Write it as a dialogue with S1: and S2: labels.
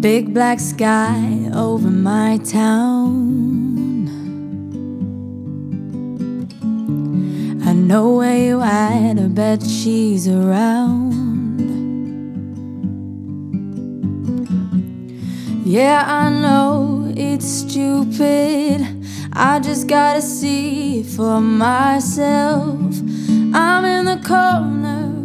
S1: Big black sky over my town. I know where you at, I bet she's around. Yeah, I know it's stupid, I just gotta see it for myself. I'm in the corner